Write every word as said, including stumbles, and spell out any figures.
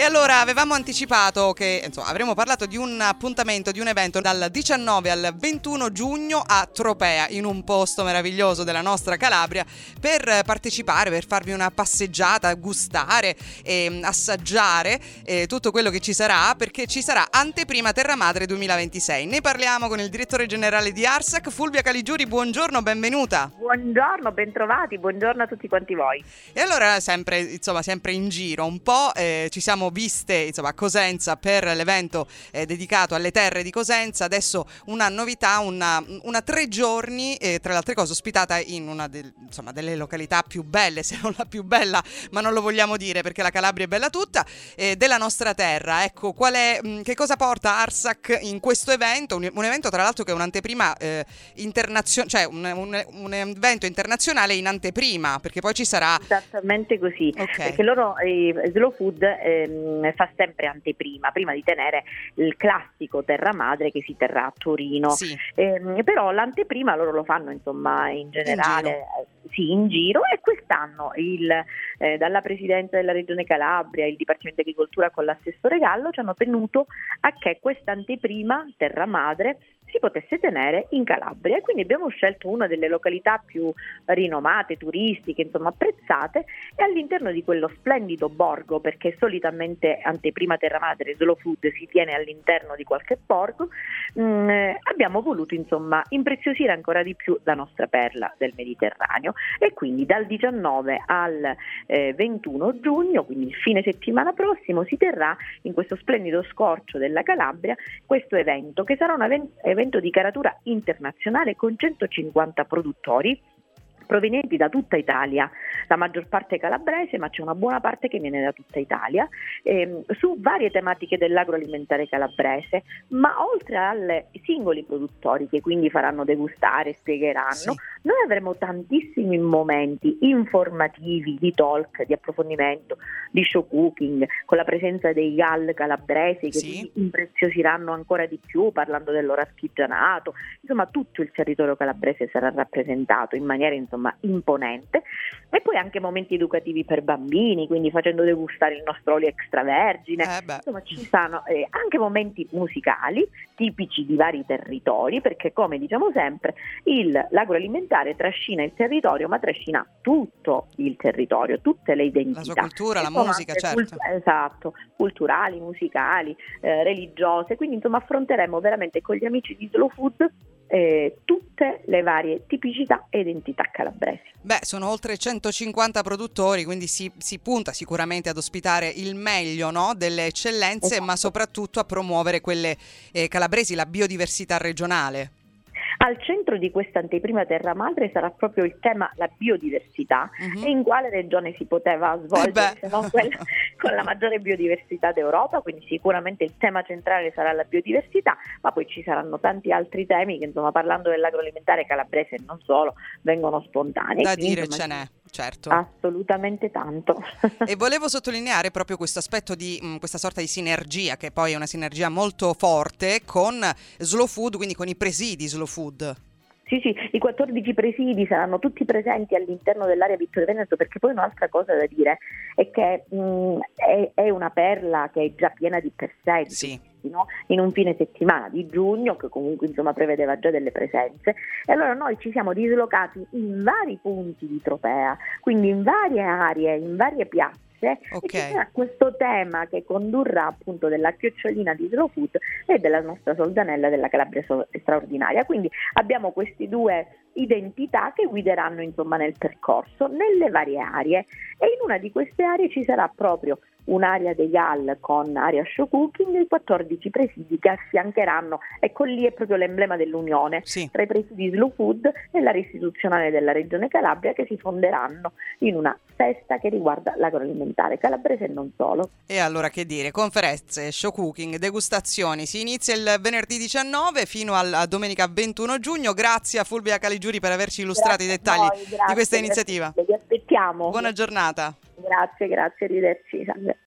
E allora avevamo anticipato che insomma avremmo parlato di un appuntamento, di un evento dal diciannove al ventuno giugno a Tropea, in un posto meraviglioso della nostra Calabria, per partecipare, per farvi una passeggiata, gustare e assaggiare eh, tutto quello che ci sarà, perché ci sarà Anteprima Terra Madre duemilaventisei. Ne parliamo con il direttore generale di ARSAC, Fulvia Caligiuri. Buongiorno, benvenuta. Buongiorno, bentrovati, buongiorno a tutti quanti voi. E allora sempre, insomma, sempre in giro un po', eh, ci siamo viste insomma a Cosenza per l'evento eh, dedicato alle terre di Cosenza. Adesso una novità, una, una tre giorni, eh, tra le altre cose ospitata in una del, insomma, delle località più belle, se non la più bella, ma non lo vogliamo dire perché la Calabria è bella tutta, eh, della nostra terra. Ecco, qual è, mh, che cosa porta ARSAC in questo evento? Un, un evento tra l'altro che è un'anteprima eh, internazionale, cioè un, un, un evento internazionale in anteprima, perché poi ci sarà... Esattamente così, Okay. Perché loro, eh, Slow Food ehm, fa sempre anteprima, prima di tenere il classico Terra Madre che si terrà a Torino. Sì. Ehm, però l'anteprima loro lo fanno insomma in generale, In giro. eh, sì, in giro, e quest'anno il, eh, dalla Presidenza della Regione Calabria, il Dipartimento di Agricoltura con l'assessore Gallo ci hanno tenuto a che questa anteprima Terra Madre si potesse tenere in Calabria, e quindi abbiamo scelto una delle località più rinomate, turistiche, insomma apprezzate, e all'interno di quello splendido borgo, perché solitamente Anteprima Terra Madre Slow Food si tiene all'interno di qualche borgo, mh, abbiamo voluto insomma impreziosire ancora di più la nostra perla del Mediterraneo, e quindi dal diciannove al eh, ventuno giugno, quindi il fine settimana prossimo, si terrà in questo splendido scorcio della Calabria questo evento, che sarà un evento evento di caratura internazionale con centocinquanta produttori provenienti da tutta Italia, la maggior parte calabrese, ma c'è una buona parte che viene da tutta Italia, ehm, su varie tematiche dell'agroalimentare calabrese, ma oltre ai singoli produttori che quindi faranno degustare, spiegheranno, Sì. noi avremo tantissimi momenti informativi, di talk, di approfondimento, di show cooking, con la presenza dei gall calabresi che Sì. quindi impreziosiranno ancora di più parlando del loro artigianato. Insomma, tutto il territorio calabrese sarà rappresentato in maniera insomma imponente, e poi anche momenti educativi per bambini, quindi facendo degustare il nostro olio extravergine. Eh beh. Insomma, ci sono eh, anche momenti musicali tipici di vari territori, perché come diciamo sempre il, l'agroalimentare trascina il territorio, ma trascina tutto il territorio, tutte le identità. La sua cultura, la Insomma, musica, anche certo. cult- esatto, culturali, musicali, eh, religiose, quindi insomma affronteremo veramente con gli amici di Slow Food Eh, tutte le varie tipicità e identità calabresi. Beh, sono oltre centocinquanta produttori, quindi si, si punta sicuramente ad ospitare il meglio, no, delle eccellenze, Esatto. ma soprattutto a promuovere quelle eh, calabresi, la biodiversità regionale. Al centro di questa anteprima Terra Madre sarà proprio il tema la biodiversità, Mhm. e in quale regione si poteva svolgere Eh se non quella con la maggiore biodiversità d'Europa, quindi sicuramente il tema centrale sarà la biodiversità, ma poi ci saranno tanti altri temi che insomma parlando dell'agroalimentare calabrese e non solo vengono spontanei. Da Quindi, dire insomma, ce n'è, certo. assolutamente tanto. E volevo sottolineare proprio questo aspetto di mh, questa sorta di sinergia, che poi è una sinergia molto forte con Slow Food, quindi con i presidi Slow Food. Sì, sì, i quattordici presidi saranno tutti presenti all'interno dell'area Vittorio Veneto, perché poi un'altra cosa da dire è che mh, è, è una perla che è già piena di per sé, di Sì. turisti, no? In un fine settimana di giugno, che comunque insomma prevedeva già delle presenze, e allora noi ci siamo dislocati in vari punti di Tropea, quindi in varie aree, in varie piazze. Ok. E ci sarà questo tema che condurrà appunto della chiocciolina di Slow Food e della nostra soldanella della Calabria so- straordinaria. Quindi abbiamo questi due identità che guideranno insomma nel percorso nelle varie aree, e in una di queste aree ci sarà proprio un'area dei Gall con area show cooking e quattordici presidi che affiancheranno, ecco lì è proprio l'emblema dell'unione Sì. tra i presidi Slow Food e l'area istituzionale della Regione Calabria, che si fonderanno in una festa che riguarda l'agroalimentare calabrese e non solo. E allora che dire, conferenze, show cooking, degustazioni, si inizia il venerdì diciannove fino alla domenica ventuno giugno. Grazie a Fulvia Caligiuri per averci illustrato Grazie i dettagli a voi, grazie, di questa grazie iniziativa. mille, vi aspettiamo. Buona giornata. Grazie, grazie, arrivederci. Salve.